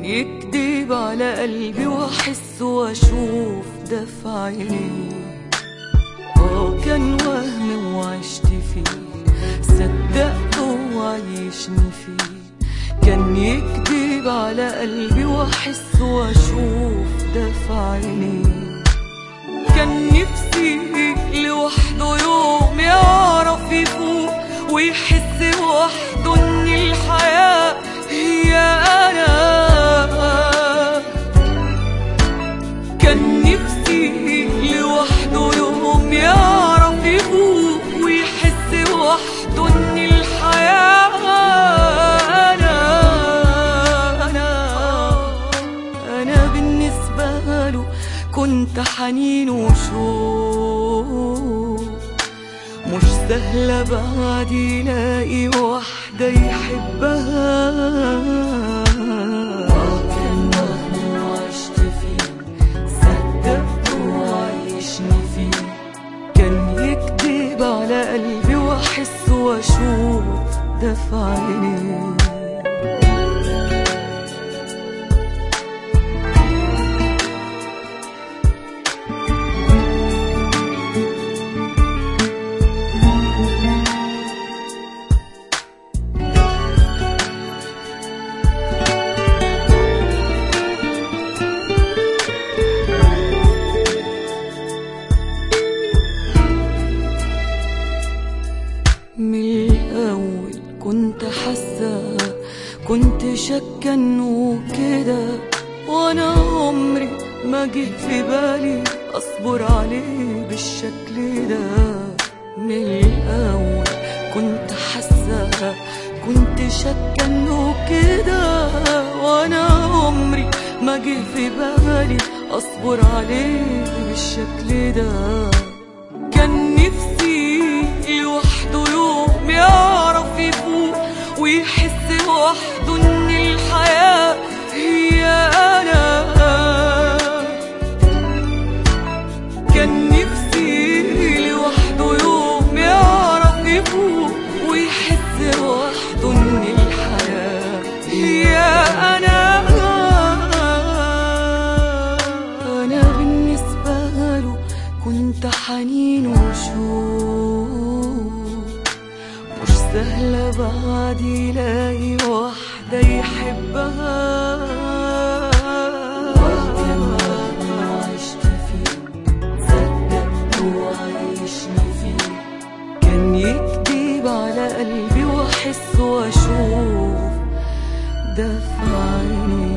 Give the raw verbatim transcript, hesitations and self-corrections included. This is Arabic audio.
يكدب على قلبي واحس واشوف دفع عينيه. اه كان وهم وعشت فيه، صدقته وعيشني فيه. كان يكدب على قلبي واحس واشوف دفع عينيه. كان نفسي لوحده يوم يعرف يفوق ويحس وحده ان الحياة هي انا. كان نفسي لوحده يوم يعرف يفوق ويحس وحده ان الحياة انا. انا انا بالنسبة له كنت حنين وشوق، مش سهلة بعد يلاقي واحدة يحبها. كان وهم وعشت فيه، صدقته وعيشني فيه. كان يكدب على قلبي واحس واشوف دفع عينيه. من الأول كنت حاسة، كنت شاكة انه كده، وانا عمري ما جه في بالي اصبر عليه بالشكل ده. من الأول كنت حاسة، كنت شاكة انه كده، وانا عمري ما جه في بالي اصبر عليه بالشكل ده. كان نفسي لوحده يوم يعرف يفوق ويحس وحده ان الحياة هي انا. كان نفسي لوحده يوم يعرف يفوق ويحس وحده ان الحياة هي انا. انا بالنسبة له كنت حنين وشوق، مش سهلة بعد يلاقي واحدة يحبها. كان وهم وعشت فيه، صدقته وعيشني فيه. كان يكدب على قلبي واحس واشوف دفع عينيه.